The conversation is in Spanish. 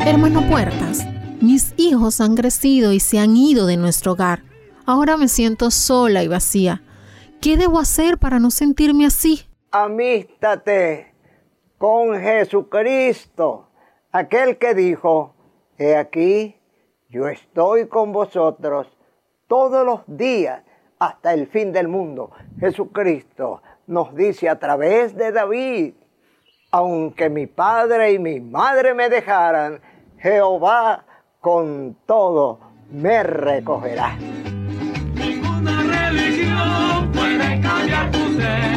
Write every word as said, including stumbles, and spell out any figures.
Hermano Puertas, mis hijos han crecido y se han ido de nuestro hogar. Ahora me siento sola y vacía. ¿Qué debo hacer para no sentirme así? Amístate con Jesucristo, aquel que dijo: he aquí, yo estoy con vosotros todos los días hasta el fin del mundo. Jesucristo nos dice a través de David: aunque mi padre y mi madre me dejaran, Jehová con todo me recogerá. Ninguna religión puede cambiar tu ser.